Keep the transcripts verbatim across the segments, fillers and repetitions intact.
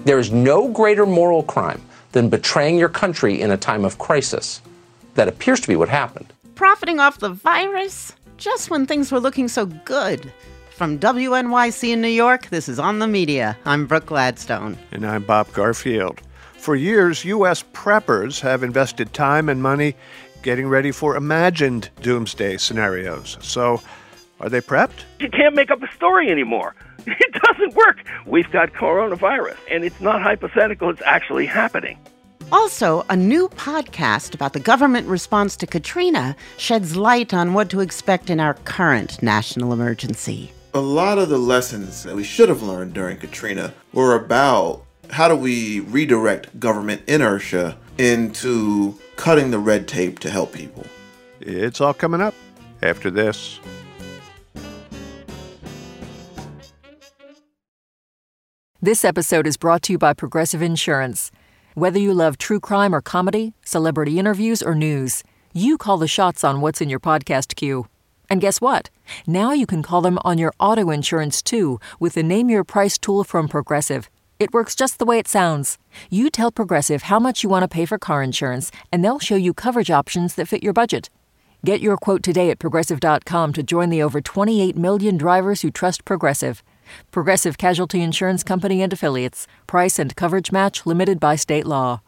There is no greater moral crime than betraying your country in a time of crisis. That appears to be what happened. Profiting off the virus? Just when things were looking so good. From W N Y C in New York, this is On the Media. I'm Brooke Gladstone. And I'm Bob Garfield. For years, U S preppers have invested time and money getting ready for imagined doomsday scenarios. So, are they prepped? You can't make up a story anymore. It doesn't work. We've got coronavirus, and it's not hypothetical. It's actually happening. Also, a new podcast about the government response to Katrina sheds light on what to expect in our current national emergency. A lot of the lessons that we should have learned during Katrina were about how do we redirect government inertia into cutting the red tape to help people. It's all coming up after this. This episode is brought to you by Progressive Insurance. Whether you love true crime or comedy, celebrity interviews or news, you call the shots on what's in your podcast queue. And guess what? Now you can call them on your auto insurance too with the Name Your Price tool from Progressive. It works just the way it sounds. You tell Progressive how much you want to pay for car insurance, and they'll show you coverage options that fit your budget. Get your quote today at Progressive dot com to join the over twenty-eight million drivers who trust Progressive. Progressive Casualty Insurance Company and Affiliates. Price and coverage match limited by state law.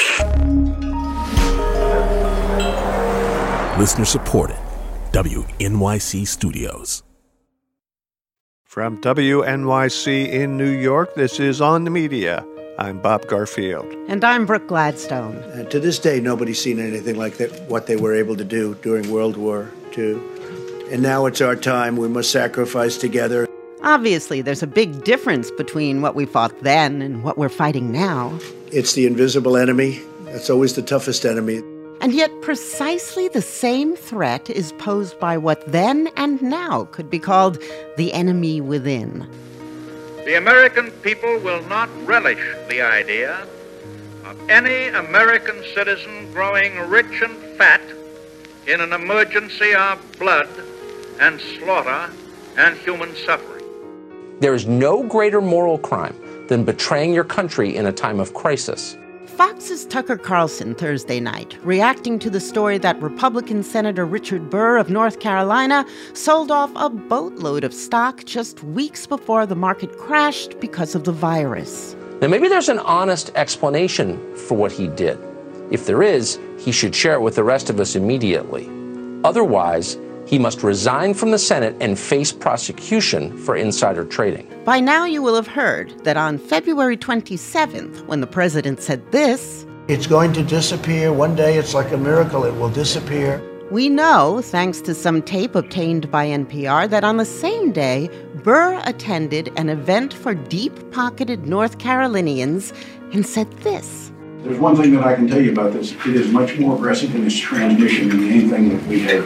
Listener supported. W N Y C Studios. From W N Y C in New York, this is On the Media. I'm Bob Garfield. And I'm Brooke Gladstone. And to this day, nobody's seen anything like that, what they were able to do during World War Two. And now it's our time. We must sacrifice together. Obviously, there's a big difference between what we fought then and what we're fighting now. It's the invisible enemy. That's always the toughest enemy. And yet precisely the same threat is posed by what then and now could be called the enemy within. The American people will not relish the idea of any American citizen growing rich and fat in an emergency of blood and slaughter and human suffering. There is no greater moral crime than betraying your country in a time of crisis. Fox's Tucker Carlson Thursday night, reacting to the story that Republican Senator Richard Burr of North Carolina sold off a boatload of stock just weeks before the market crashed because of the virus. Now, maybe there's an honest explanation for what he did. If there is, he should share it with the rest of us immediately. Otherwise, he must resign from the Senate and face prosecution for insider trading. By now you will have heard that on February twenty-seventh, when the president said this, "It's going to disappear. One day it's like a miracle. It will disappear." We know, thanks to some tape obtained by N P R, that on the same day, Burr attended an event for deep-pocketed North Carolinians and said this. There's one thing that I can tell you about this. It is much more aggressive in its transmission than anything that we have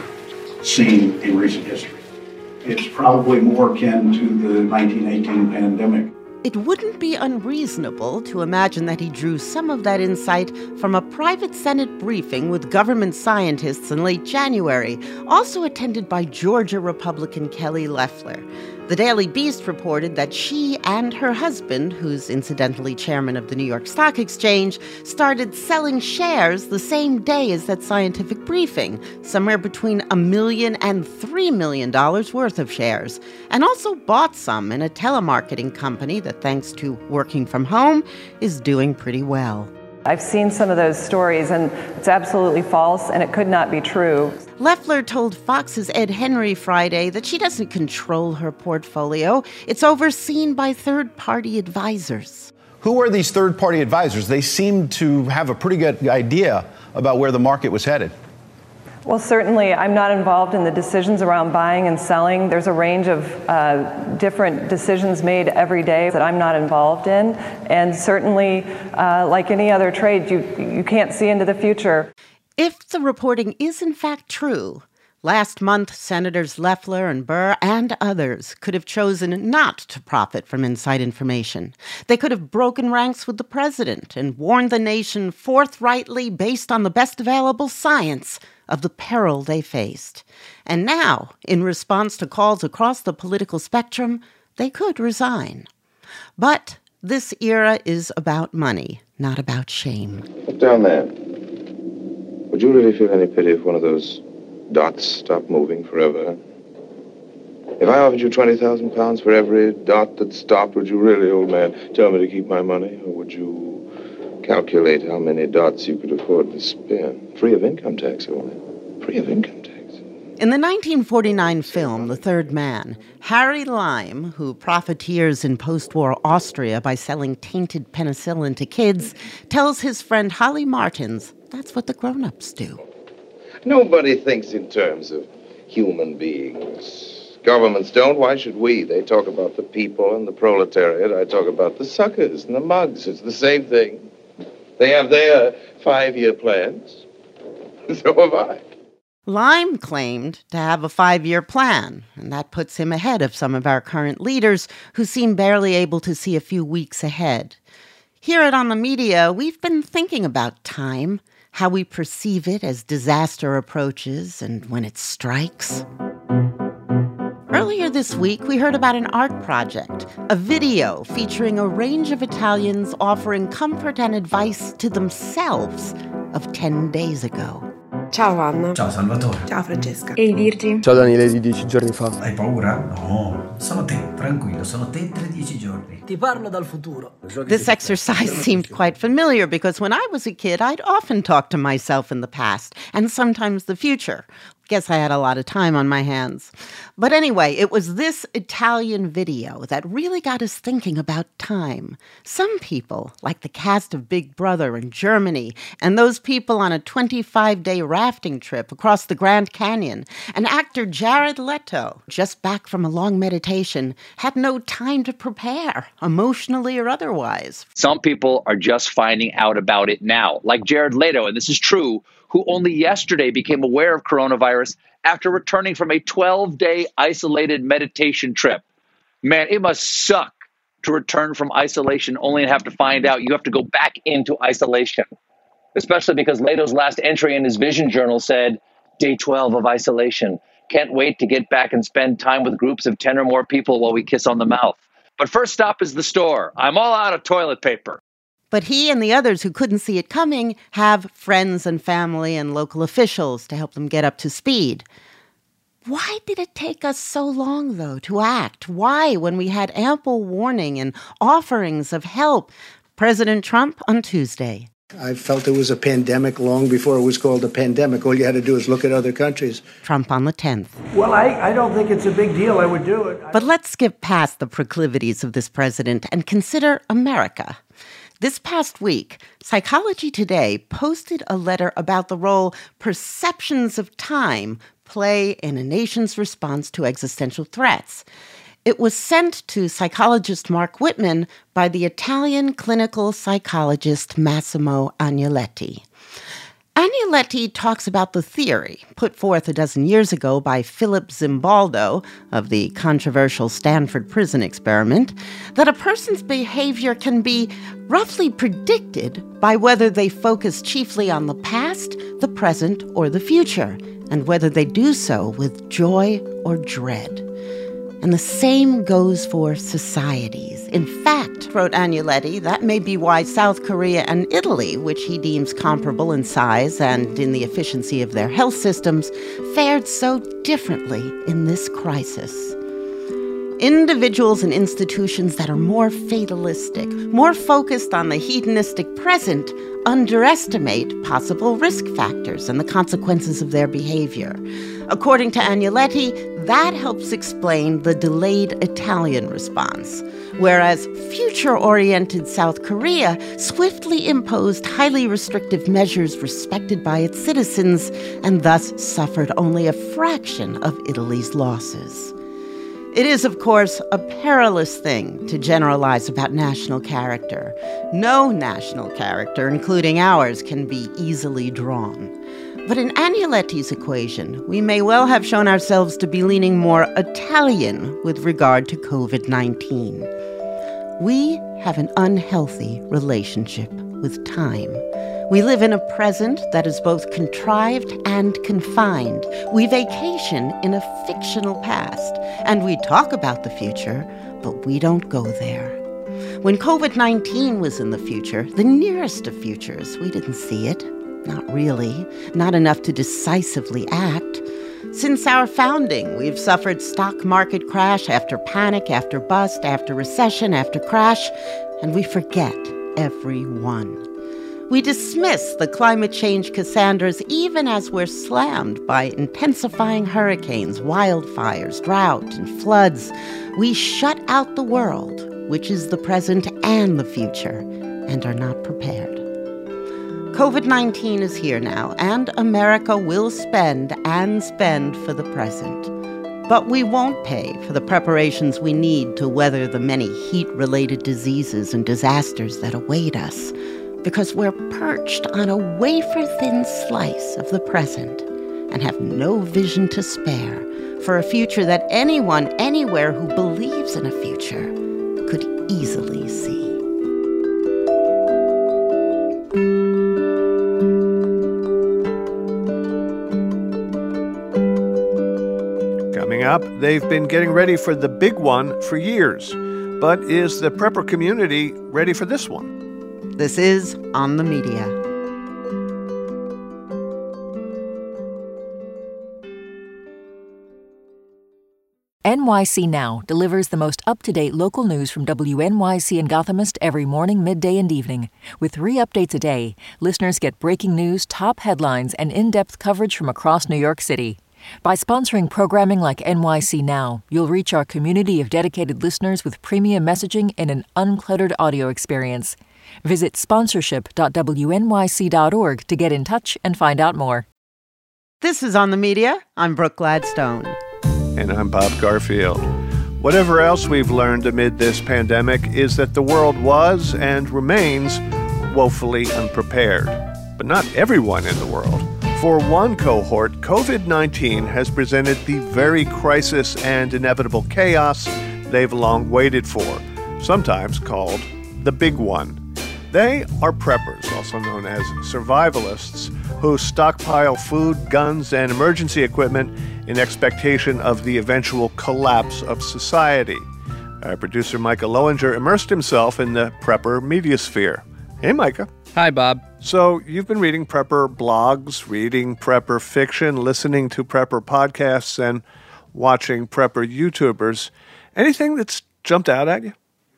seen in recent history. It's probably more akin to the nineteen eighteen pandemic. It wouldn't be unreasonable to imagine that he drew some of that insight from a private Senate briefing with government scientists in late January, also attended by Georgia Republican Kelly Loeffler. The Daily Beast reported that she and her husband, who's incidentally chairman of the New York Stock Exchange, started selling shares the same day as that scientific briefing, somewhere between a million and three million dollars worth of shares, and also bought some in a telemarketing company that, thanks to working from home, is doing pretty well. I've seen some of those stories, and it's absolutely false, and it could not be true. Loeffler told Fox's Ed Henry Friday that she doesn't control her portfolio. It's overseen by third-party advisors. Who are these third-party advisors? They seem to have a pretty good idea about where the market was headed. Well, certainly, I'm not involved in the decisions around buying and selling. There's a range of uh, different decisions made every day that I'm not involved in. And certainly, uh, like any other trade, you, you can't see into the future. If the reporting is in fact true, last month, Senators Loeffler and Burr and others could have chosen not to profit from inside information. They could have broken ranks with the president and warned the nation forthrightly, based on the best available science, of the peril they faced. And now, in response to calls across the political spectrum, they could resign. But This era is about money, not about shame. Look down there. Would you really feel any pity if one of those dots stopped moving forever? If I offered you twenty thousand pounds for every dot that stopped, would you really, old man, tell me to keep my money? Or would you calculate how many dots you could afford to spend? Free of income tax, only. Free of income tax. In the nineteen forty-nine film, The Third Man, Harry Lime, who profiteers in post-war Austria by selling tainted penicillin to kids, tells his friend Holly Martins that's what the grown-ups do. Nobody thinks in terms of human beings. Governments don't. Why should we? They talk about the people and the proletariat. I talk about the suckers and the mugs. It's the same thing. They have their five-year plans. So have I. Lime claimed to have a five-year plan, and that puts him ahead of some of our current leaders who seem barely able to see a few weeks ahead. Here at On the Media, we've been thinking about time, how we perceive it as disaster approaches and when it strikes. Earlier this week, we heard about an art project, a video featuring a range of Italians offering comfort and advice to themselves of ten days ago. Ciao Anna. Ciao Salvatore. Ciao Francesca. Ehi Virgi. Ciao Daniele di dieci giorni fa. Hai paura? No, sono te, tranquillo, sono te tra dieci giorni. Ti parlo dal futuro. This exercise seemed quite familiar because when I was a kid, I'd often talk to myself in the past and sometimes the future. Guess I had a lot of time on my hands. But anyway, it was this Italian video that really got us thinking about time. Some people, like the cast of Big Brother in Germany, and those people on a twenty-five day rafting trip across the Grand Canyon, and actor Jared Leto, just back from a long meditation, had no time to prepare, emotionally or otherwise. Some people are just finding out about it now, like Jared Leto, and this is true, who only yesterday became aware of coronavirus after returning from a twelve day isolated meditation trip. Man, it must suck to return from isolation only to have to find out you have to go back into isolation, especially because Leto's last entry in his Vision Journal said, day twelve of isolation. Can't wait to get back and spend time with groups of ten or more people while we kiss on the mouth. But first stop is the store. I'm all out of toilet paper. But he and the others who couldn't see it coming have friends and family and local officials to help them get up to speed. Why did it take us so long, though, to act? Why, when we had ample warning and offerings of help? President Trump on Tuesday. I felt it was a pandemic long before it was called a pandemic. All you had to do is look at other countries. Trump on the tenth. Well, I, I don't think it's a big deal. I would do it. But let's skip past the proclivities of this president and consider America. This past week, Psychology Today posted a letter about the role perceptions of time play in a nation's response to existential threats. It was sent to psychologist Mark Whitman by the Italian clinical psychologist Massimo Agnoletti. Agnoletti talks about the theory, put forth a dozen years ago by Philip Zimbaldo of the controversial Stanford prison experiment, that a person's behavior can be roughly predicted by whether they focus chiefly on the past, the present, or the future, and whether they do so with joy or dread. And the same goes for societies. In fact, wrote Agnoletti, that may be why South Korea and Italy, which he deems comparable in size and in the efficiency of their health systems, fared so differently in this crisis. Individuals and institutions that are more fatalistic, more focused on the hedonistic present, underestimate possible risk factors and the consequences of their behavior. According to Agnoletti, that helps explain the delayed Italian response, whereas future-oriented South Korea swiftly imposed highly restrictive measures respected by its citizens and thus suffered only a fraction of Italy's losses. It is, of course, a perilous thing to generalize about national character. No national character, including ours, can be easily drawn. But in Agnoletti's equation, we may well have shown ourselves to be leaning more Italian with regard to covid nineteen. We have an unhealthy relationship with time. We live in a present that is both contrived and confined. We vacation in a fictional past, and we talk about the future, but we don't go there. When covid nineteen was in the future, the nearest of futures, we didn't see it. Not really. Not enough to decisively act. Since our founding, we've suffered stock market crash after panic, after bust, after recession, after crash, and we forget every one. We dismiss the climate change Cassandras even as we're slammed by intensifying hurricanes, wildfires, drought, and floods. We shut out the world, which is the present and the future, and are not prepared. covid nineteen is here now, and America will spend and spend for the present. But we won't pay for the preparations we need to weather the many heat-related diseases and disasters that await us, because we're perched on a wafer-thin slice of the present and have no vision to spare for a future that anyone anywhere who believes in a future could easily see. Coming up, they've been getting ready for the big one for years. But is the prepper community ready for this one? This is On the Media. N Y C Now delivers the most up-to-date local news from W N Y C and Gothamist every morning, midday, and evening. With three updates a day, listeners get breaking news, top headlines, and in-depth coverage from across New York City. By sponsoring programming like N Y C Now, you'll reach our community of dedicated listeners with premium messaging and an uncluttered audio experience. Visit sponsorship dot W N Y C dot org to get in touch and find out more. This is On the Media. I'm Brooke Gladstone. And I'm Bob Garfield. Whatever else we've learned amid this pandemic is that the world was and remains woefully unprepared. But not everyone in the world. For one cohort, covid nineteen has presented the very crisis and inevitable chaos they've long waited for, sometimes called the big one. They are preppers, also known as survivalists, who stockpile food, guns, and emergency equipment in expectation of the eventual collapse of society. Our producer Micah Lowinger immersed himself in the prepper media sphere. Hey, Micah. Hi, Bob. So you've been reading prepper blogs, reading prepper fiction, listening to prepper podcasts, and watching prepper YouTubers. Anything that's jumped out at you?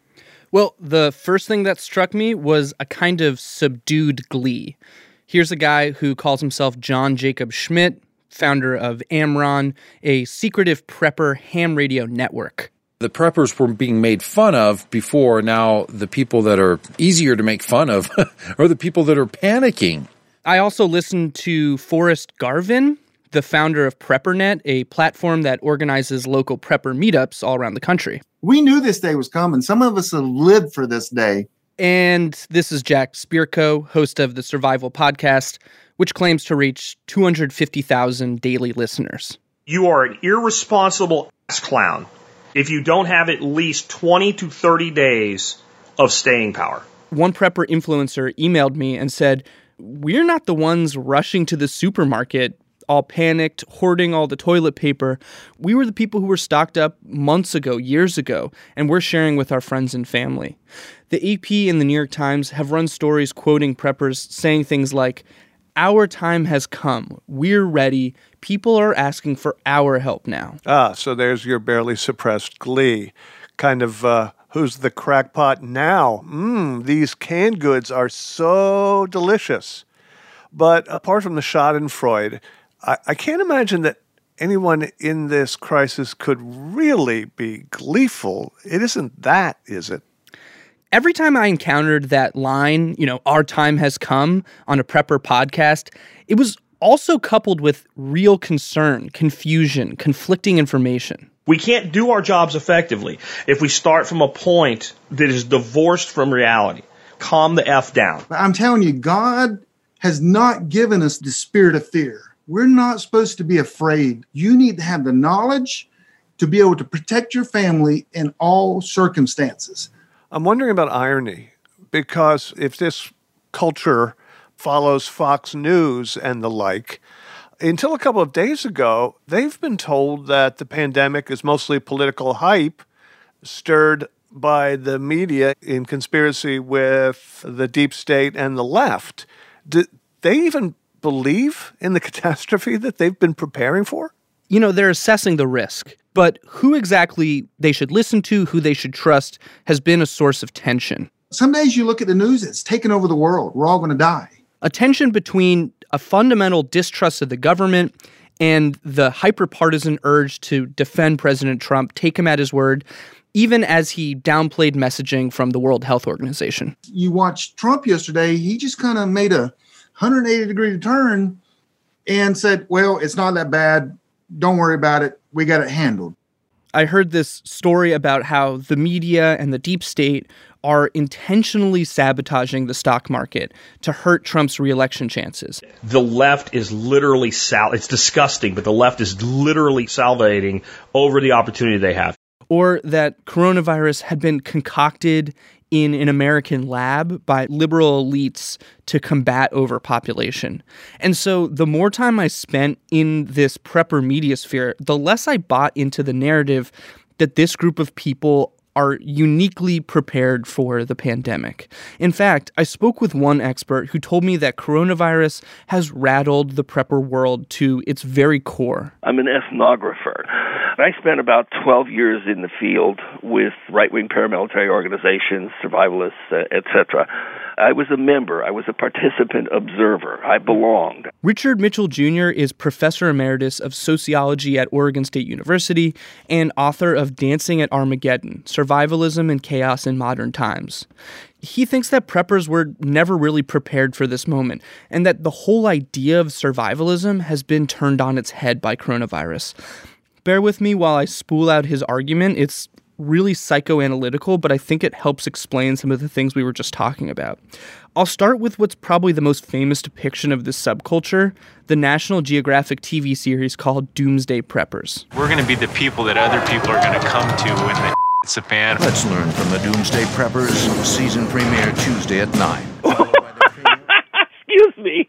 Well, the first thing that struck me was a kind of subdued glee. Here's a guy who calls himself John Jacob Schmidt, founder of Amron, a secretive prepper ham radio network. The preppers were being made fun of before. Now the people that are easier to make fun of are the people that are panicking. I also listened to Forrest Garvin, the founder of PrepperNet, a platform that organizes local prepper meetups all around the country. We knew this day was coming. Some of us have lived for this day. And this is Jack Spirko, host of the Survival Podcast, which claims to reach two hundred fifty thousand daily listeners. You are an irresponsible ass clown if you don't have at least twenty to thirty days of staying power. One prepper influencer emailed me and said, "We're not the ones rushing to the supermarket, all panicked, hoarding all the toilet paper. We were the people who were stocked up months ago, years ago, and we're sharing with our friends and family." The A P and the New York Times have run stories quoting preppers saying things like, "Our time has come. We're ready. People are asking for our help now." Ah, so there's your barely suppressed glee. Kind of, uh, who's the crackpot now? Mmm, these canned goods are so delicious. But apart from the schadenfreude, I, I can't imagine that anyone in this crisis could really be gleeful. It isn't that, is it? Every time I encountered that line, you know, "our time has come" on a prepper podcast, it was also coupled with real concern, confusion, conflicting information. We can't do our jobs effectively if we start from a point that is divorced from reality. Calm the F down. I'm telling you, God has not given us the spirit of fear. We're not supposed to be afraid. You need to have the knowledge to be able to protect your family in all circumstances. I'm wondering about irony, because if this culture follows Fox News and the like, until a couple of days ago, they've been told that the pandemic is mostly political hype stirred by the media in conspiracy with the deep state and the left. Do they even believe in the catastrophe that they've been preparing for? You know, they're assessing the risk, but who exactly they should listen to, who they should trust, has been a source of tension. Some days you look at the news, it's taken over the world. We're all going to die. A tension between a fundamental distrust of the government and the hyper-partisan urge to defend President Trump, take him at his word, even as he downplayed messaging from the World Health Organization. You watched Trump yesterday, he just kind of made a one hundred eighty degree turn and said, well, it's not that bad. Don't worry about it. We got it handled. I heard this story about how the media and the deep state are intentionally sabotaging the stock market to hurt Trump's reelection chances. The left is literally, sal- it's disgusting, but the left is literally salivating over the opportunity they have. Or that coronavirus had been concocted in an American lab by liberal elites to combat overpopulation. And so the more time I spent in this prepper media sphere, the less I bought into the narrative that this group of people are uniquely prepared for the pandemic. In fact, I spoke with one expert who told me that coronavirus has rattled the prepper world to its very core. I'm an ethnographer. I spent about twelve years in the field with right-wing paramilitary organizations, survivalists, uh, et cetera. I was a member. I was a participant observer. I belonged. Richard Mitchell Junior is professor emeritus of sociology at Oregon State University and author of Dancing at Armageddon, Survivalism and Chaos in Modern Times. He thinks that preppers were never really prepared for this moment, and that the whole idea of survivalism has been turned on its head by coronavirus. Bear with me while I spool out his argument. It's really psychoanalytical, but I think it helps explain some of the things we were just talking about. I'll start with what's probably the most famous depiction of this subculture, the National Geographic T V series called Doomsday Preppers. We're going to be the people that other people are going to come to when the hits the fan. Let's learn from the Doomsday Preppers, season premiere Tuesday at nine. Excuse me.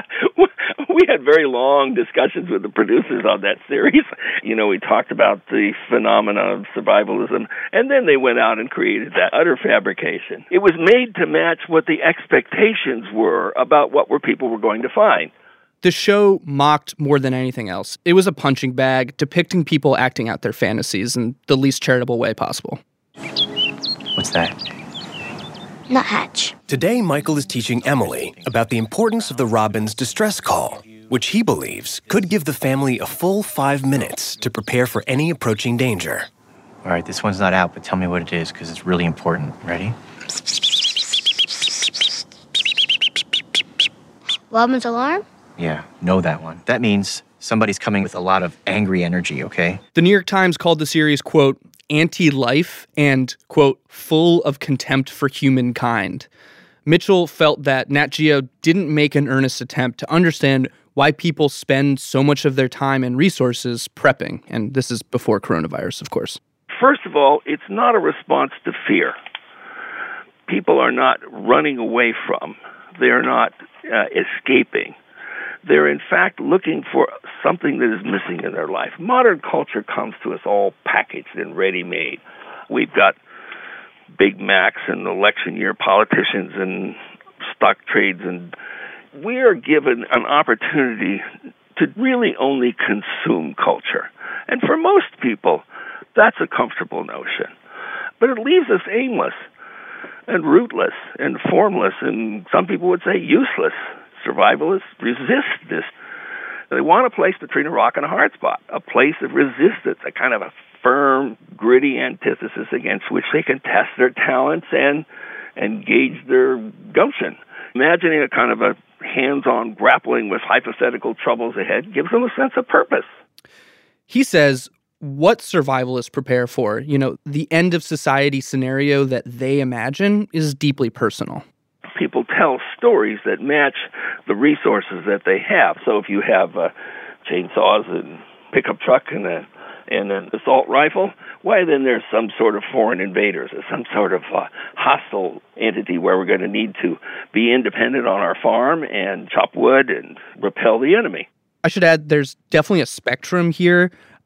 We had very long discussions with the producers on that series. You know, we talked about the phenomena of survivalism, and then they went out and created that utter fabrication. It was made to match what the expectations were about what were people were going to find. The show mocked more than anything else. It was a punching bag, depicting people acting out their fantasies in the least charitable way possible. What's that? Nuthatch. Today, Michael is teaching Emily about the importance of the Robin's distress call, which he believes could give the family a full five minutes to prepare for any approaching danger. All right, this one's not out, but tell me what it is, because it's really important. Ready? Robin's alarm? Yeah, know that one. That means somebody's coming with a lot of angry energy, okay? The New York Times called the series, quote, anti-life and, quote, full of contempt for humankind. Mitchell felt that Nat Geo didn't make an earnest attempt to understand why people spend so much of their time and resources prepping. And this is before coronavirus, of course. First of all, it's not a response to fear. People are not running away from. They're not uh, escaping. They're, in fact, looking for something that is missing in their life. Modern culture comes to us all packaged and ready-made. We've got Big Macs and election year politicians and stock trades, and we are given an opportunity to really only consume culture. And for most people, that's a comfortable notion. But it leaves us aimless and rootless and formless, and some people would say useless. Survivalists resist this. They want a place between a rock and a hard spot, a place of resistance, a kind of a firm, gritty antithesis against which they can test their talents and, and gauge their gumption. Imagining a kind of a hands-on grappling with hypothetical troubles ahead gives them a sense of purpose. He says what survivalists prepare for, you know, the end of society scenario that they imagine, is deeply personal. People tell stories that match the resources that they have. So if you have uh, chainsaws and pickup truck and a and an assault rifle, why then there's some sort of foreign invaders or some sort of uh, hostile entity where we're going to need to be independent on our farm and chop wood and repel the enemy. I should add there's definitely a spectrum here.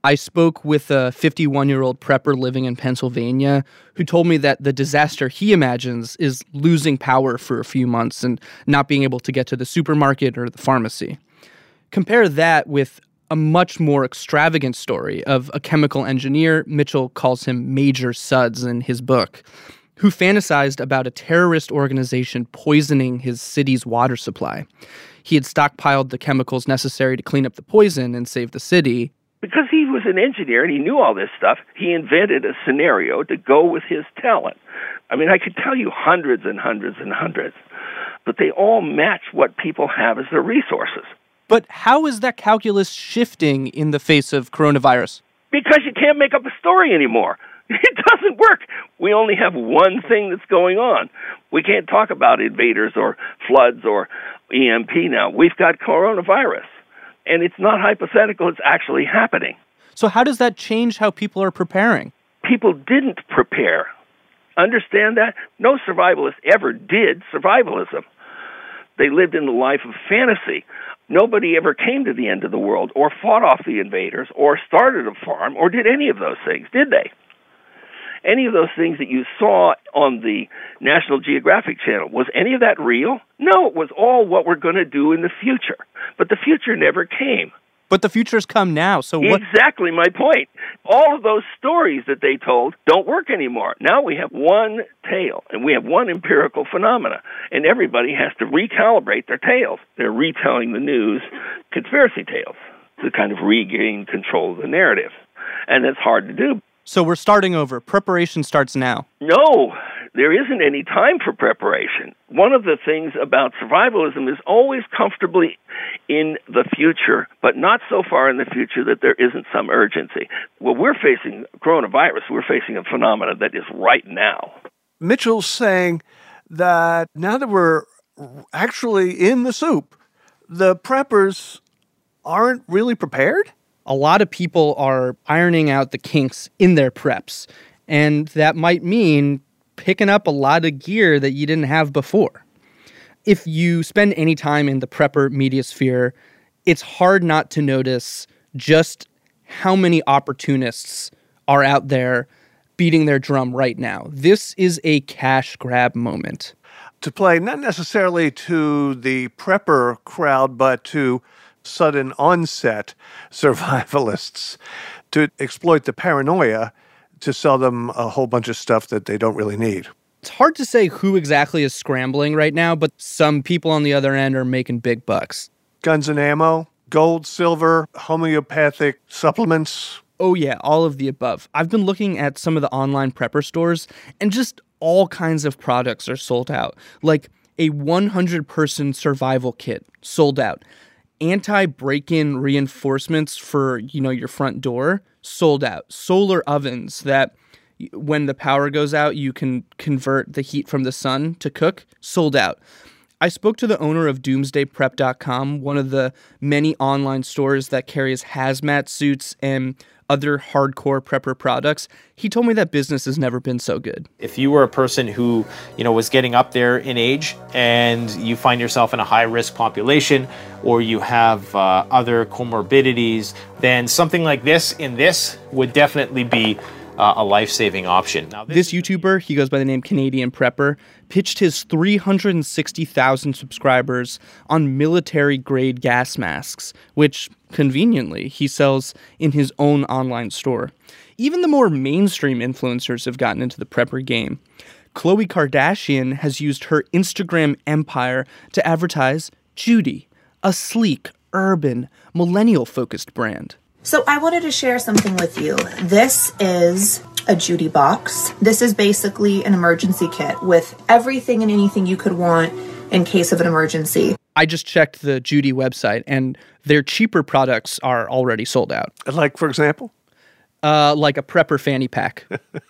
I spoke with a fifty-one-year-old prepper living in Pennsylvania who told me that the disaster he imagines is losing power for a few months and not being able to get to the supermarket or the pharmacy. Compare that with a much more extravagant story of a chemical engineer, Mitchell calls him Major Sudds in his book, who fantasized about a terrorist organization poisoning his city's water supply. He had stockpiled the chemicals necessary to clean up the poison and save the city. Because he was an engineer and he knew all this stuff, he invented a scenario to go with his talent. I mean, I could tell you hundreds and hundreds and hundreds, but they all match what people have as their resources. But how is that calculus shifting in the face of coronavirus? Because you can't make up a story anymore. It doesn't work. We only have one thing that's going on. We can't talk about invaders or floods or E M P now. We've got coronavirus. And it's not hypothetical, it's actually happening. So how does that change how people are preparing? People didn't prepare. Understand that? No survivalist ever did survivalism. They lived in the life of fantasy. Nobody ever came to the end of the world or fought off the invaders or started a farm or did any of those things, did they? Any of those things that you saw on the National Geographic Channel, was any of that real? No, it was all what we're going to do in the future. But the future never came. But the future's come now, so what? Exactly my point. All of those stories that they told don't work anymore. Now we have one tale, and we have one empirical phenomena, and everybody has to recalibrate their tales. They're retelling the news conspiracy tales to kind of regain control of the narrative. And that's hard to do. So we're starting over. Preparation starts now. No, there isn't any time for preparation. One of the things about survivalism is always comfortably in the future, but not so far in the future that there isn't some urgency. Well, we're facing coronavirus. We're facing a phenomenon that is right now. Mitchell's saying that now that we're actually in the soup, the preppers aren't really prepared? A lot of people are ironing out the kinks in their preps, and that might mean picking up a lot of gear that you didn't have before. If you spend any time in the prepper media sphere, it's hard not to notice just how many opportunists are out there beating their drum right now. This is a cash grab moment. To play not necessarily to the prepper crowd, but to sudden onset survivalists, to exploit the paranoia to sell them a whole bunch of stuff that they don't really need. It's hard to say who exactly is scrambling right now, but some people on the other end are making big bucks. Guns and ammo, gold, silver, homeopathic supplements. Oh yeah, all of the above. I've been looking at some of the online prepper stores, and just all kinds of products are sold out. Like a one hundred person survival kit sold out. Anti-break-in reinforcements for, you know, your front door, sold out. Solar ovens that when the power goes out, you can convert the heat from the sun to cook, sold out. I spoke to the owner of doomsday prep dot com, one of the many online stores that carries hazmat suits and other hardcore prepper products. He told me that business has never been so good. If you were a person who, you know, was getting up there in age and you find yourself in a high-risk population or you have uh, other comorbidities, then something like this in this would definitely be uh, a life-saving option. Now, this, this YouTuber, he goes by the name Canadian Prepper, pitched his three hundred sixty thousand subscribers on military-grade gas masks, which, conveniently, he sells in his own online store. Even the more mainstream influencers have gotten into the prepper game. Khloe Kardashian has used her Instagram empire to advertise Judy, a sleek, urban, millennial-focused brand. So I wanted to share something with you. This is a Judy box. This is basically an emergency kit with everything and anything you could want in case of an emergency. I just checked the Judy website, and their cheaper products are already sold out. Like, for example? Uh, like a prepper fanny pack.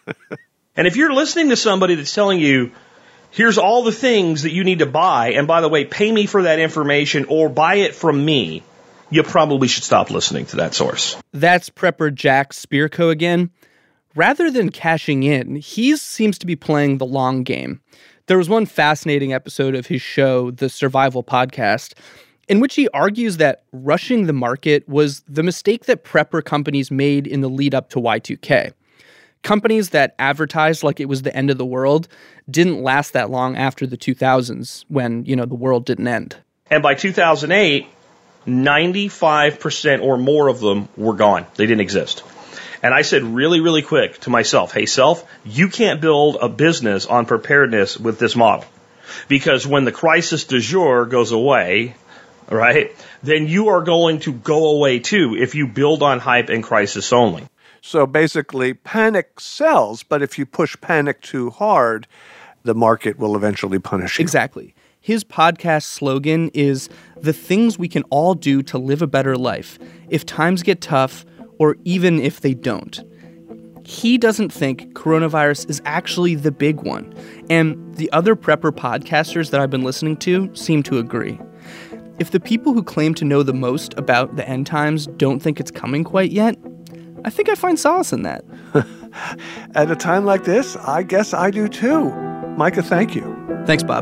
And if you're listening to somebody that's telling you, here's all the things that you need to buy, and by the way, pay me for that information or buy it from me, you probably should stop listening to that source. That's prepper Jack Spirko again. Rather than cashing in, he seems to be playing the long game. There was one fascinating episode of his show, The Survival Podcast, in which he argues that rushing the market was the mistake that prepper companies made in the lead up to Y two K. Companies that advertised like it was the end of the world didn't last that long after the two thousands when, you know, the world didn't end. And by two thousand eight, ninety-five percent or more of them were gone. They didn't exist. And I said really, really quick to myself, hey, self, you can't build a business on preparedness with this model. Because when the crisis du jour goes away, right, then you are going to go away too if you build on hype and crisis only. So basically, panic sells, but if you push panic too hard, the market will eventually punish you. Exactly. His podcast slogan is the things we can all do to live a better life if times get tough or even if they don't. He doesn't think coronavirus is actually the big one, and the other prepper podcasters that I've been listening to seem to agree. If the people who claim to know the most about the end times don't think it's coming quite yet, I think I find solace in that. At a time like this, I guess I do too. Micah, thank you. Thanks, Bob.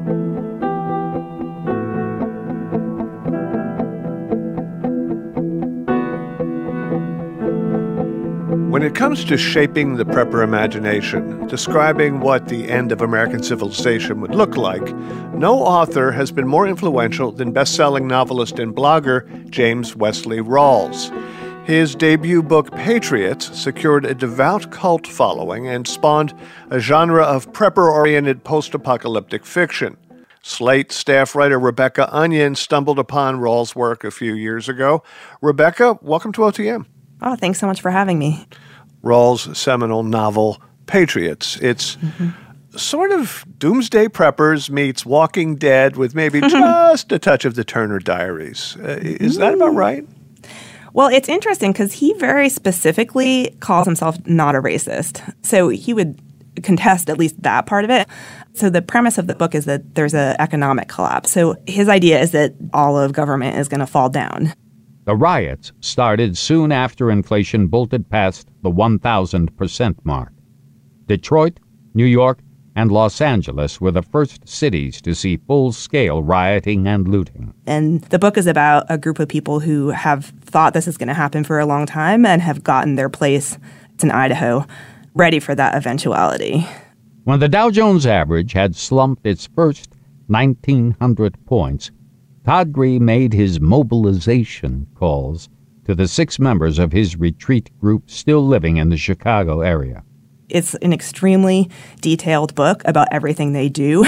When it comes to shaping the prepper imagination, describing what the end of American civilization would look like, no author has been more influential than best-selling novelist and blogger James Wesley Rawles. His debut book, Patriots, secured a devout cult following and spawned a genre of prepper-oriented post-apocalyptic fiction. Slate staff writer Rebecca Onion stumbled upon Rawls' work a few years ago. Rebecca, welcome to O T M. Oh, thanks so much for having me. Rawls' seminal novel, Patriots. It's mm-hmm. sort of Doomsday Preppers meets Walking Dead with maybe just a touch of the Turner Diaries. Uh, is that about right? Well, it's interesting because he very specifically calls himself not a racist. So he would contest at least that part of it. So the premise of the book is that there's an economic collapse. So his idea is that all of government is going to fall down. The riots started soon after inflation bolted past the one thousand percent mark. Detroit, New York, and Los Angeles were the first cities to see full-scale rioting and looting. And the book is about a group of people who have thought this is going to happen for a long time and have gotten their place in Idaho, ready for that eventuality. When the Dow Jones average had slumped its first nineteen hundred points, Todd Gree made his mobilization calls to the six members of his retreat group still living in the Chicago area. It's an extremely detailed book about everything they do,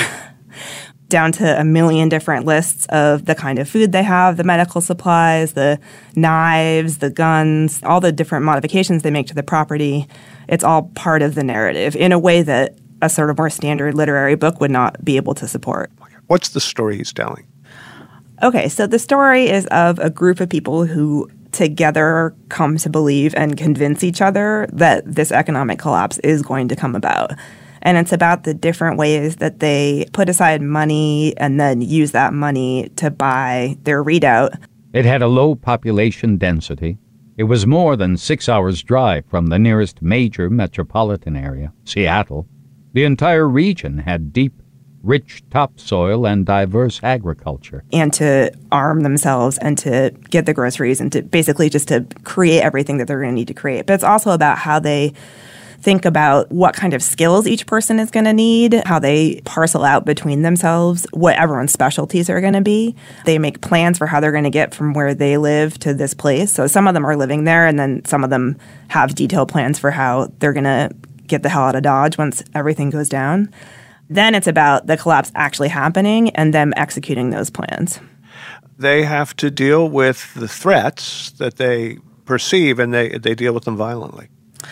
down to a million different lists of the kind of food they have, the medical supplies, the knives, the guns, all the different modifications they make to the property. It's all part of the narrative in a way that a sort of more standard literary book would not be able to support. What's the story he's telling? Okay, so the story is of a group of people who together come to believe and convince each other that this economic collapse is going to come about. And it's about the different ways that they put aside money and then use that money to buy their readout. It had a low population density. It was more than six hours' drive from the nearest major metropolitan area, Seattle. The entire region had deep, rich topsoil and diverse agriculture. And to arm themselves and to get the groceries and to basically just to create everything that they're going to need to create. But it's also about how they think about what kind of skills each person is going to need, how they parcel out between themselves, what everyone's specialties are going to be. They make plans for how they're going to get from where they live to this place. So some of them are living there, and then some of them have detailed plans for how they're going to get the hell out of Dodge once everything goes down. Then it's about the collapse actually happening and them executing those plans. They have to deal with the threats that they perceive, and they, they deal with them violently.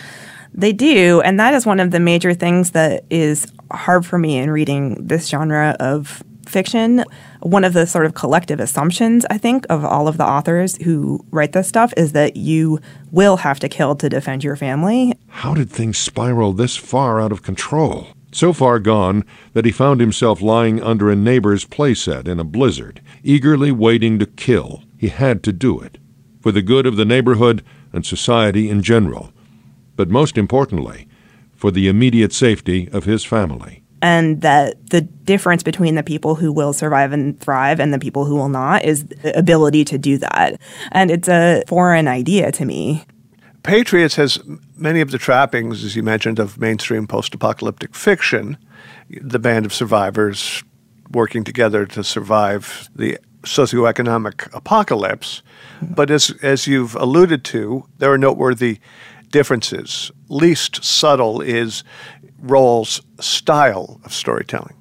They do, and that is one of the major things that is hard for me in reading this genre of fiction. One of the sort of collective assumptions, I think, of all of the authors who write this stuff is that you will have to kill to defend your family. How did things spiral this far out of control? So far gone that he found himself lying under a neighbor's playset in a blizzard, eagerly waiting to kill. He had to do it, for the good of the neighborhood and society in general, but most importantly, for the immediate safety of his family. and that the difference between the people who will survive and thrive and the people who will not is the ability to do that. And it's a foreign idea to me. Patriots has many of the trappings, as you mentioned, of mainstream post-apocalyptic fiction. The band of survivors working together to survive the socioeconomic apocalypse. But as as you've alluded to, there are noteworthy differences. Least subtle is Roll's style of storytelling.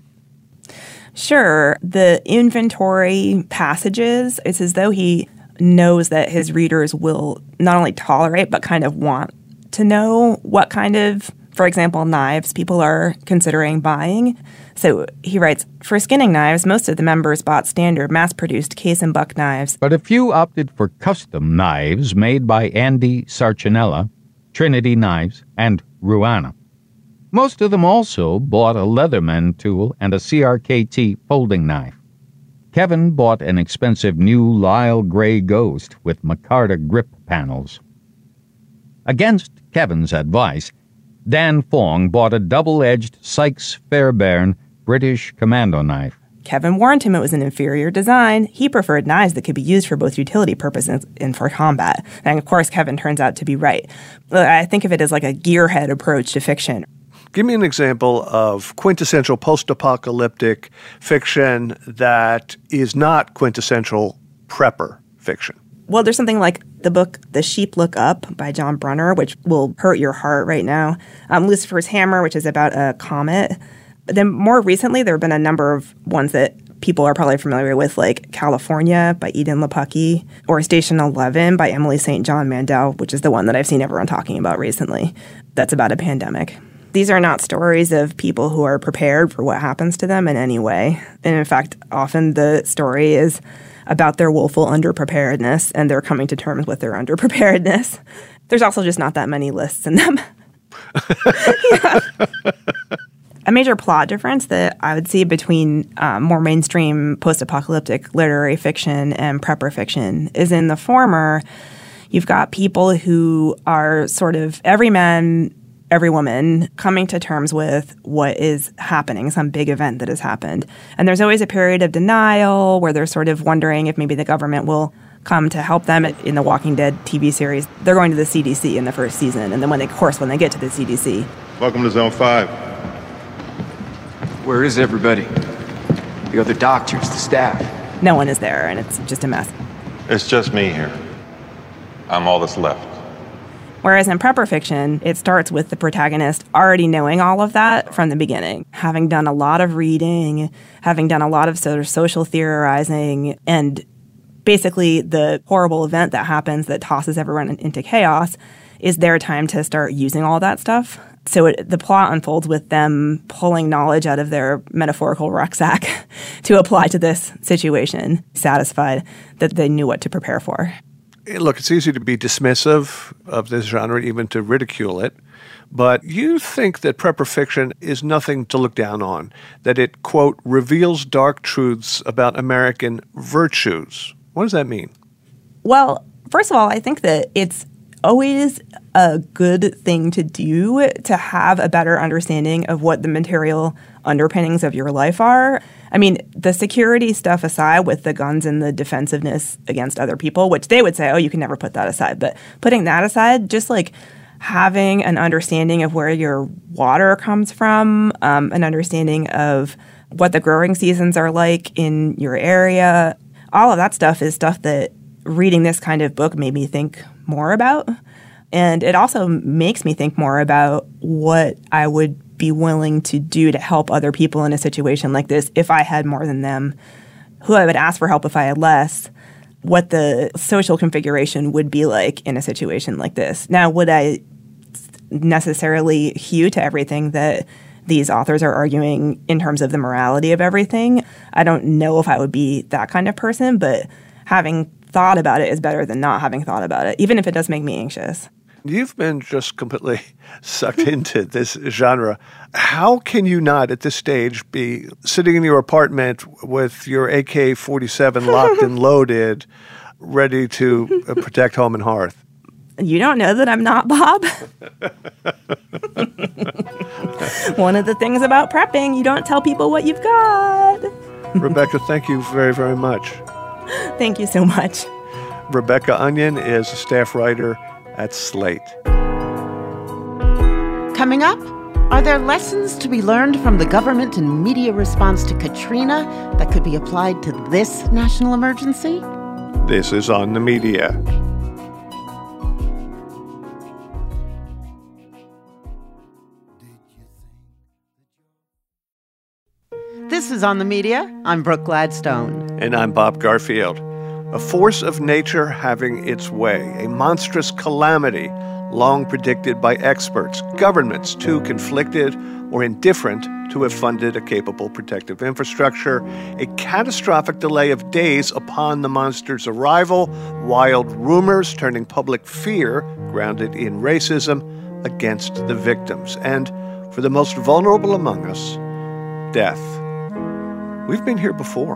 Sure. The inventory passages, it's as though he knows that his readers will not only tolerate, but kind of want to know what kind of, for example, knives people are considering buying. So he writes, for skinning knives, most of the members bought standard mass-produced case and buck knives. But a few opted for custom knives made by Andy Sarcinella, Trinity Knives, and Ruana. Most of them also bought a Leatherman tool and a C R K T folding knife. Kevin bought an expensive new Lyle Gray Ghost with micarta grip panels. Against Kevin's advice, Dan Fong bought a double-edged Sykes Fairbairn British commando knife. Kevin warned him it was an inferior design. He preferred knives that could be used for both utility purposes and for combat. And of course, Kevin turns out to be right. I think of it as like a gearhead approach to fiction. Give me an example of quintessential post-apocalyptic fiction that is not quintessential prepper fiction. Well, there's something like the book The Sheep Look Up by John Brunner, which will hurt your heart right now. Um, Lucifer's Hammer, which is about a comet. But then more recently, there have been a number of ones that people are probably familiar with, like California by Eden Lepucki, or Station eleven by Emily Saint John Mandel, which is the one that I've seen everyone talking about recently. That's about a pandemic. These are not stories of people who are prepared for what happens to them in any way. And in fact, often the story is about their woeful underpreparedness, and they're coming to terms with their underpreparedness. There's also just not that many lists in them. Yeah. A major plot difference that I would see between um, more mainstream post-apocalyptic literary fiction and prepper fiction is in the former, you've got people who are sort of everyman, every woman coming to terms with what is happening, some big event that has happened. And there's always a period of denial where they're sort of wondering if maybe the government will come to help them. In the Walking Dead T V series, they're going to the C D C in the first season. And then when they, of course, when they get to the C D C. Welcome to Zone five. Where is everybody? The other doctors, the staff? No one is there, and it's just a mess. It's just me here. I'm all that's left. Whereas in prepper fiction, it starts with the protagonist already knowing all of that from the beginning, having done a lot of reading, having done a lot of sort of social theorizing, and basically the horrible event that happens that tosses everyone into chaos is their time to start using all that stuff. So it, the plot unfolds with them pulling knowledge out of their metaphorical rucksack to apply to this situation, satisfied that they knew what to prepare for. Look, it's easy to be dismissive of this genre, even to ridicule it, but you think that prepper fiction is nothing to look down on, that it, quote, reveals dark truths about American virtues. What does that mean? Well, first of all, I think that it's always a good thing to do to have a better understanding of what the material underpinnings of your life are. I mean, the security stuff aside, with the guns and the defensiveness against other people, which they would say, oh, you can never put that aside. But putting that aside, just like having an understanding of where your water comes from, um, an understanding of what the growing seasons are like in your area, all of that stuff is stuff that reading this kind of book made me think more about. And it also makes me think more about what I would be willing to do to help other people in a situation like this if I had more than them, who I would ask for help if I had less, what the social configuration would be like in a situation like this. Now, would I necessarily hew to everything that these authors are arguing in terms of the morality of everything? I don't know if I would be that kind of person, but having thought about it is better than not having thought about it, even if it does make me anxious. You've been just completely sucked into this genre. How can you not, at this stage, be sitting in your apartment with your A K forty-seven locked and loaded, ready to protect home and hearth? You don't know that I'm not, Bob. One of the things about prepping, you don't tell people what you've got. Rebecca, thank you very, very much. Thank you so much. Rebecca Onion is a staff writer at Slate. Coming up, are there lessons to be learned from the government and media response to Katrina that could be applied to this national emergency? This is On the Media. This is On the Media. I'm Brooke Gladstone. And I'm Bob Garfield. A force of nature having its way, a monstrous calamity long predicted by experts, governments too conflicted or indifferent to have funded a capable protective infrastructure, a catastrophic delay of days upon the monster's arrival, wild rumors turning public fear, grounded in racism, against the victims, and, for the most vulnerable among us, death. We've been here before.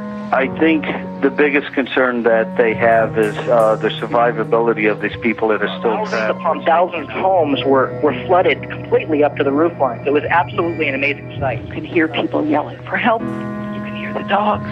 I think the biggest concern that they have is uh, the survivability of these people that are still trapped. Thousands upon thousands of homes were, were flooded completely up to the roof lines. It was absolutely an amazing sight. You can hear people yelling for help. You can hear the dogs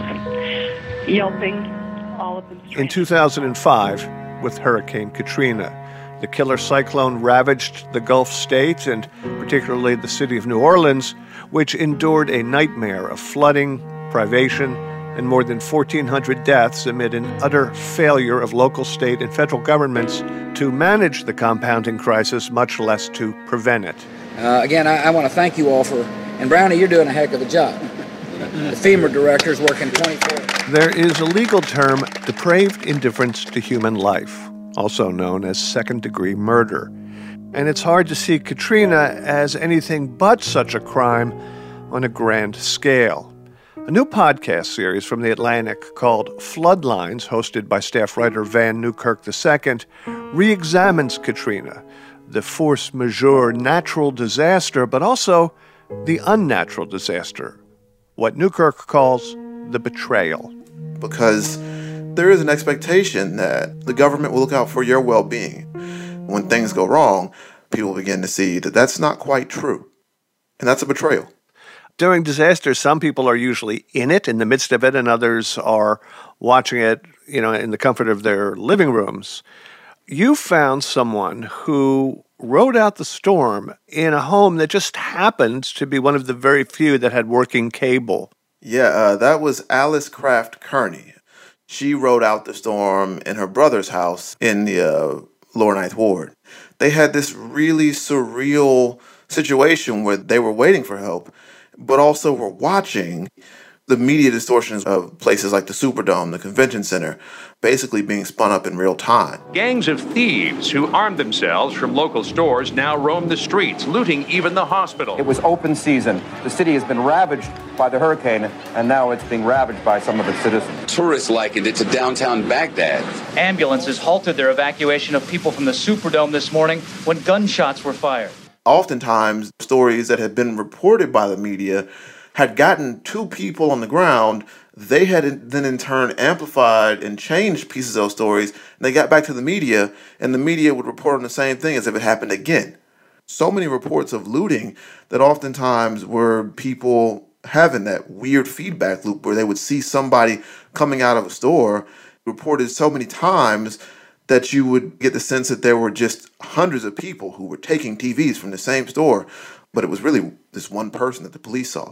yelping. All of them. In two thousand five, with Hurricane Katrina, the killer cyclone ravaged the Gulf states and particularly the city of New Orleans, which endured a nightmare of flooding, privation, and more than fourteen hundred deaths amid an utter failure of local, state, and federal governments to manage the compounding crisis, much less to prevent it. Uh, again, I, I want to thank you all for, and Brownie, you're doing a heck of a job. The FEMA director's working twenty-four. There is a legal term, depraved indifference to human life, also known as second-degree murder. And it's hard to see Katrina as anything but such a crime on a grand scale. A new podcast series from The Atlantic called Floodlines, hosted by staff writer Vann Newkirk the Second, re-examines Katrina, the force majeure natural disaster, but also the unnatural disaster, what Newkirk calls the betrayal. Because there is an expectation that the government will look out for your well-being. When things go wrong, people begin to see that that's not quite true. And that's a betrayal. During disasters, some people are usually in it, in the midst of it, and others are watching it, you know, in the comfort of their living rooms. You found someone who rode out the storm in a home that just happened to be one of the very few that had working cable. Yeah, uh, that was Alice Craft Kearney. She rode out the storm in her brother's house in the uh, Lower Ninth Ward. They had this really surreal situation where they were waiting for help, but also were watching the media distortions of places like the Superdome, the Convention Center, basically being spun up in real time. Gangs of thieves who armed themselves from local stores now roam the streets, looting even the hospital. It was open season. The city has been ravaged by the hurricane, and now it's being ravaged by some of its citizens. Tourists likened it to downtown Baghdad. Ambulances halted their evacuation of people from the Superdome this morning when gunshots were fired. Oftentimes, stories that had been reported by the media had gotten to people on the ground. They had then in turn amplified and changed pieces of those stories, and they got back to the media, and the media would report on the same thing as if it happened again. So many reports of looting that oftentimes were people having that weird feedback loop where they would see somebody coming out of a store, reported so many times that you would get the sense that there were just hundreds of people who were taking T Vs from the same store, but it was really this one person that the police saw.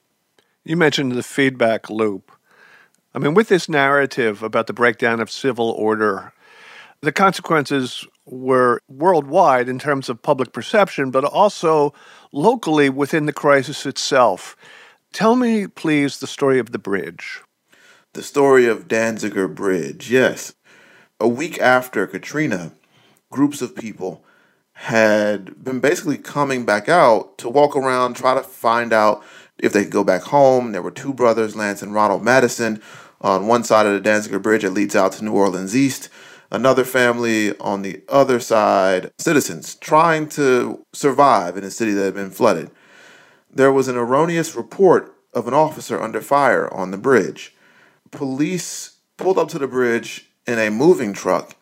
You mentioned the feedback loop. I mean, with this narrative about the breakdown of civil order, the consequences were worldwide in terms of public perception, but also locally within the crisis itself. Tell me, please, the story of the bridge. The story of Danziger Bridge, yes. A week after Katrina, groups of people had been basically coming back out to walk around, try to find out if they could go back home. There were two brothers, Lance and Ronald Madison, on one side of the Danziger Bridge that leads out to New Orleans East. Another family on the other side, citizens trying to survive in a city that had been flooded. There was an erroneous report of an officer under fire on the bridge. Police pulled up to the bridge in a moving truck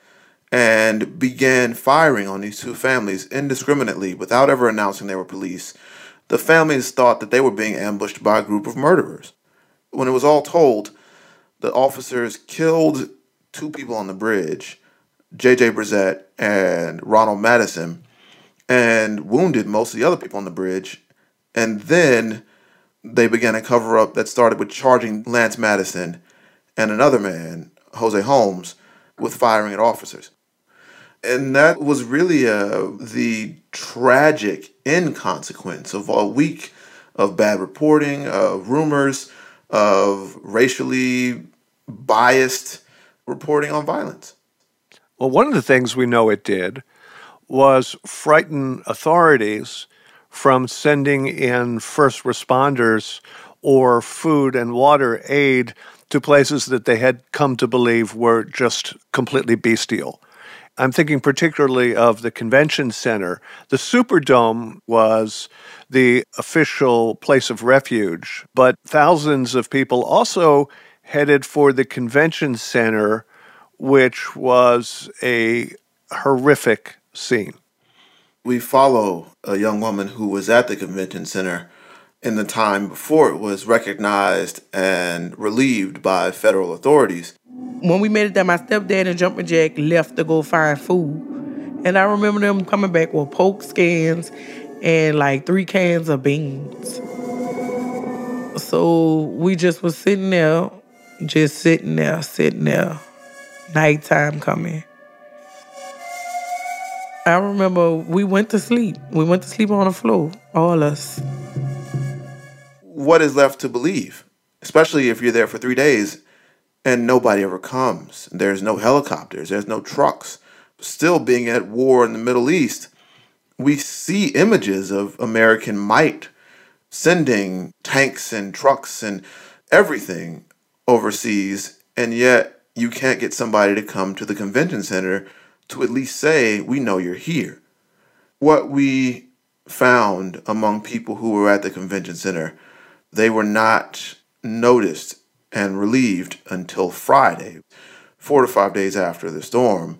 and began firing on these two families indiscriminately without ever announcing they were police. The families thought that they were being ambushed by a group of murderers. When it was all told, the officers killed two people on the bridge, J J Brissett and Ronald Madison, and wounded most of the other people on the bridge. And then they began a cover-up that started with charging Lance Madison and another man, Jose Holmes, with firing at officers. And that was really uh, the tragic inconsequence of a week of bad reporting, of rumors, of racially biased reporting on violence. Well, one of the things we know it did was frighten authorities from sending in first responders or food and water aid to places that they had come to believe were just completely bestial. I'm thinking particularly of the convention center. The Superdome was the official place of refuge, but thousands of people also headed for the convention center, which was a horrific scene. We follow a young woman who was at the convention center in the time before it was recognized and relieved by federal authorities. When we made it there, my stepdad and Jumpin' Jack left to go find food. And I remember them coming back with Polk skins and like three cans of beans. So we just was sitting there, just sitting there, sitting there. Nighttime coming. I remember we went to sleep. We went to sleep on the floor, all us. What is left to believe? Especially if you're there for three days and nobody ever comes. There's no helicopters, there's no trucks. Still being at war in the Middle East, we see images of American might sending tanks and trucks and everything overseas, and yet you can't get somebody to come to the convention center to at least say, we know you're here. What we found among people who were at the convention center, they were not noticed and relieved until Friday, four to five days after the storm.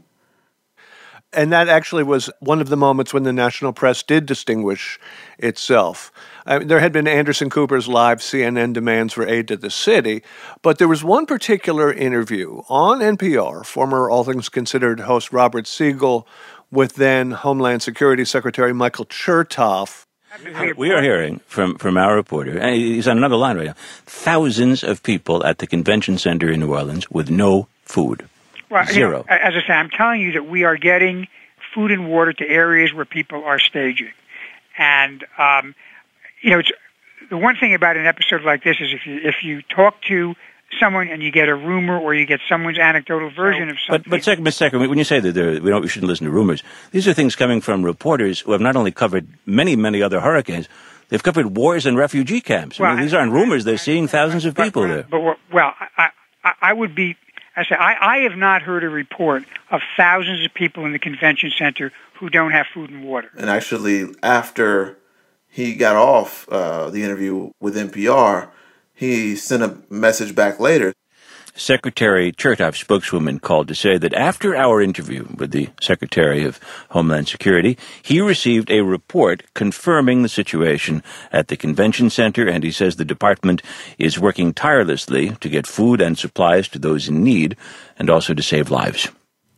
And that actually was one of the moments when the national press did distinguish itself. I mean, there had been Anderson Cooper's live C N N demands for aid to the city, but there was one particular interview on N P R, former All Things Considered host Robert Siegel, with then Homeland Security Secretary Michael Chertoff. We are hearing from, from our reporter, and he's on another line right now, thousands of people at the convention center in New Orleans with no food. Well, Zero. You know, as I say, I'm telling you that we are getting food and water to areas where people are staging. And, um, you know, it's, the one thing about an episode like this is if you if you talk to someone and you get a rumor or you get someone's anecdotal version of something. But, but second, Mister Secretary, when you say that there, we, don't, we shouldn't listen to rumors, these are things coming from reporters who have not only covered many, many other hurricanes, they've covered wars and refugee camps. Well, I mean, these aren't rumors. They're seeing thousands of people but, there. But, well, I, I, I would be... I say I, I have not heard a report of thousands of people in the convention center who don't have food and water. And actually, after he got off uh, the interview with N P R, he sent a message back later. Secretary Chertoff's spokeswoman called to say that after our interview with the Secretary of Homeland Security, he received a report confirming the situation at the convention center, and he says the department is working tirelessly to get food and supplies to those in need and also to save lives.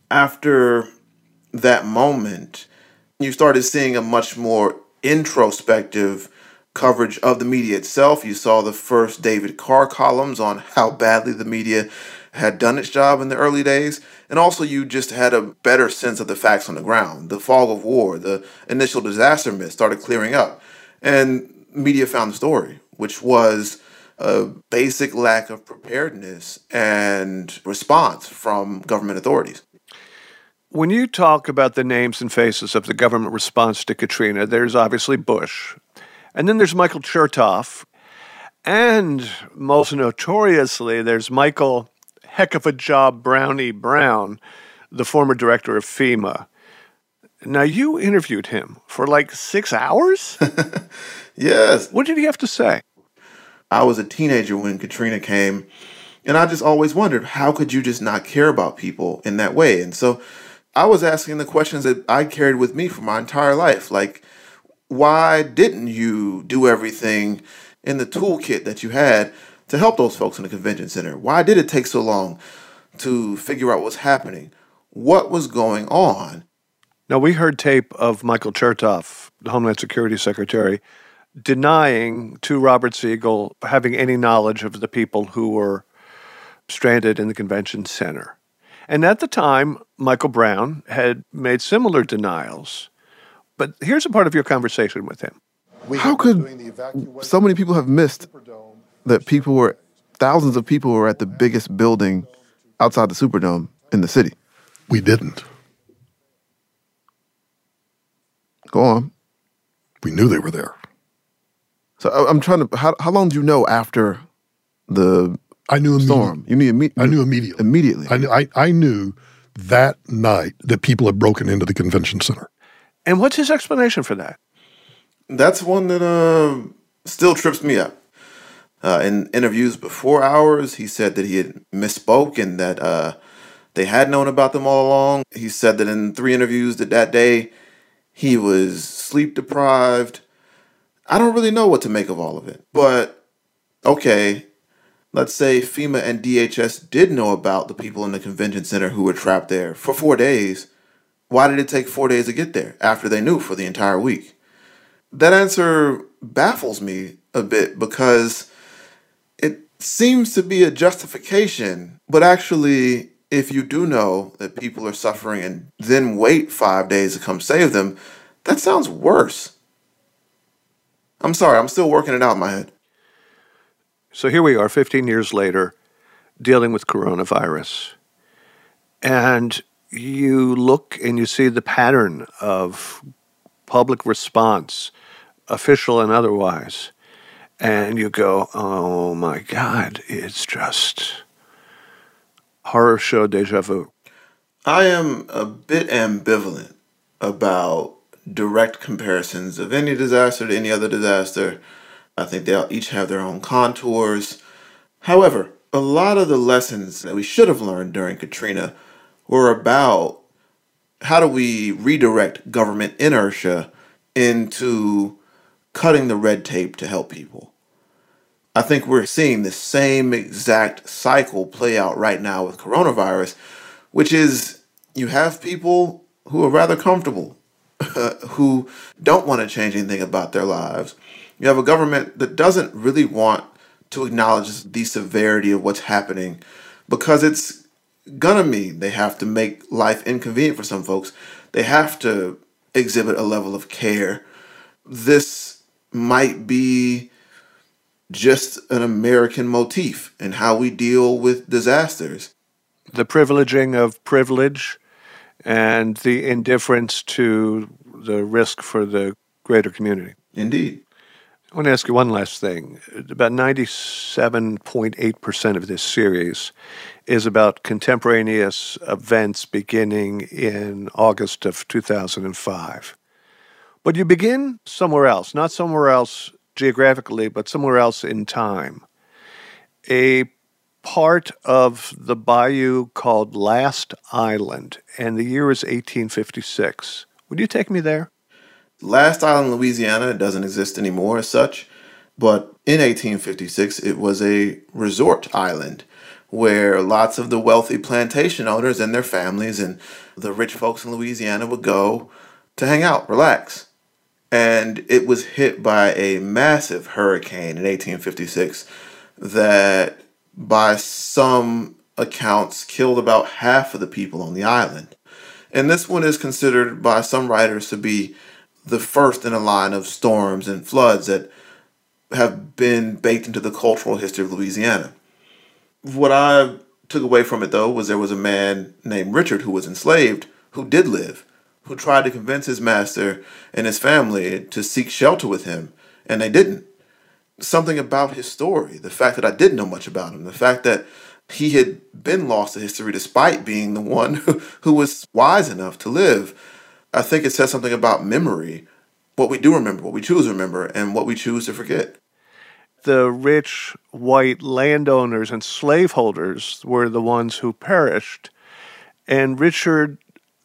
After that moment, you started seeing a much more introspective coverage of the media itself. You saw the first David Carr columns on how badly the media had done its job in the early days. And also you just had a better sense of the facts on the ground. The fog of war, the initial disaster myth started clearing up. And media found the story, which was a basic lack of preparedness and response from government authorities. When you talk about the names and faces of the government response to Katrina, there's obviously Bush. And then there's Michael Chertoff. And most notoriously, there's Michael Heck of a Job Brownie Brown, the former director of FEMA. Now, you interviewed him for like six hours? Yes. What did he have to say? I was a teenager when Katrina came, and I just always wondered, how could you just not care about people in that way? And so I was asking the questions that I carried with me for my entire life. Like, why didn't you do everything in the toolkit that you had to help those folks in the convention center? Why did it take so long to figure out what's happening? What was going on? Now, we heard tape of Michael Chertoff, the Homeland Security Secretary, denying to Robert Siegel having any knowledge of the people who were stranded in the convention center. And at the time, Michael Brown had made similar denials. But here's a part of your conversation with him. How could so many people have missed that people were, thousands of people were at the biggest building outside the Superdome in the city? We didn't. Go on. We knew they were there. So I- I'm trying to, how, how long did you know after the I knew storm? You knew imme- I knew immediately. Immediately. I, knew, I, I knew that night that people had broken into the convention center. And what's his explanation for that? That's one that uh, still trips me up. Uh, in interviews before ours, he said that he had misspoke and that uh, they had known about them all along. He said that in three interviews that that day, he was sleep deprived. I don't really know what to make of all of it. But, okay, let's say FEMA and D H S did know about the people in the convention center who were trapped there for four days. Why did it take four days to get there after they knew for the entire week? That answer baffles me a bit because it seems to be a justification, but actually, if you do know that people are suffering and then wait five days to come save them, that sounds worse. I'm sorry, I'm still working it out in my head. So here we are, fifteen years later, dealing with coronavirus. And you look and you see the pattern of public response, official and otherwise, and you go, oh my God, it's just horror show deja vu. I am a bit ambivalent about direct comparisons of any disaster to any other disaster. I think they each have their own contours. However, a lot of the lessons that we should have learned during Katrina were about how do we redirect government inertia into cutting the red tape to help people. I think we're seeing the same exact cycle play out right now with coronavirus, which is you have people who are rather comfortable, who don't want to change anything about their lives. You have a government that doesn't really want to acknowledge the severity of what's happening because it's gonna mean they have to make life inconvenient for some folks. They have to exhibit a level of care. This might be just an American motif in how we deal with disasters. The privileging of privilege and the indifference to the risk for the greater community. Indeed. I want to ask you one last thing. About ninety-seven point eight percent of this series is about contemporaneous events beginning in August of two thousand five. But you begin somewhere else, not somewhere else geographically, but somewhere else in time. A part of the bayou called Last Island, and the year is eighteen fifty-six. Would you take me there? Last Island, Louisiana, doesn't exist anymore as such, but in eighteen fifty-six, it was a resort island where lots of the wealthy plantation owners and their families and the rich folks in Louisiana would go to hang out, relax. And it was hit by a massive hurricane in eighteen fifty-six that, by some accounts, killed about half of the people on the island. And this one is considered by some writers to be the first in a line of storms and floods that have been baked into the cultural history of Louisiana. What I took away from it, though, was there was a man named Richard who was enslaved, who did live, who tried to convince his master and his family to seek shelter with him, and they didn't. Something about his story, the fact that I didn't know much about him, the fact that he had been lost to history despite being the one who, who was wise enough to live, I think it says something about memory, what we do remember, what we choose to remember, and what we choose to forget. The rich white landowners and slaveholders were the ones who perished, and Richard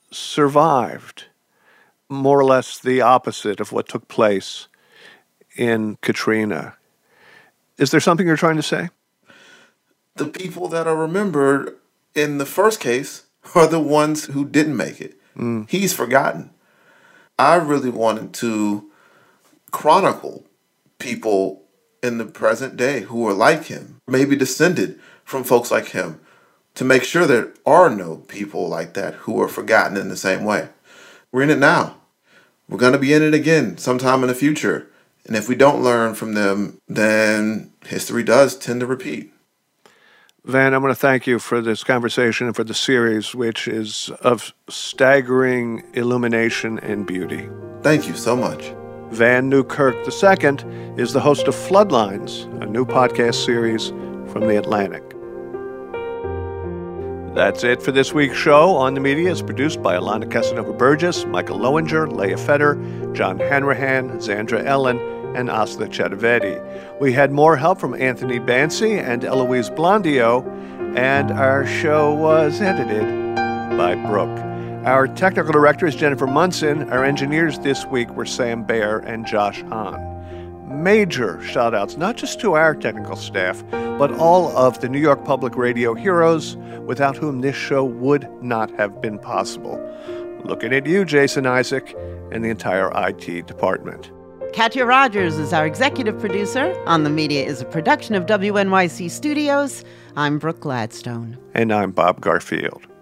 survived more or less the opposite of what took place in Katrina. Is there something you're trying to say? The people that are remembered in the first case are the ones who didn't make it. Mm. He's forgotten. I really wanted to chronicle people in the present day who are like him, maybe descended from folks like him, to make sure there are no people like that who are forgotten in the same way. We're in it now. We're going to be in it again sometime in the future. And if we don't learn from them, then history does tend to repeat. Van, I want to thank you for this conversation and for the series, which is of staggering illumination and beauty. Thank you so much. Vann Newkirk the Second is the host of Floodlines, a new podcast series from The Atlantic. That's it for this week's show. On the Media is produced by Alana Casanova-Burgess, Michael Lowinger, Leah Feder, John Hanrahan, Zandra Ellen, and Asla Chaturvedi. We had more help from Anthony Bancy and Eloise Blondio, and our show was edited by Brooke. Our technical director is Jennifer Munson. Our engineers this week were Sam Baer and Josh Hahn. Major shout-outs, not just to our technical staff, but all of the New York Public Radio heroes without whom this show would not have been possible. Looking at you, Jason Isaac, and the entire I T department. Katya Rogers is our executive producer. On the Media is a production of W N Y C Studios. I'm Brooke Gladstone. And I'm Bob Garfield.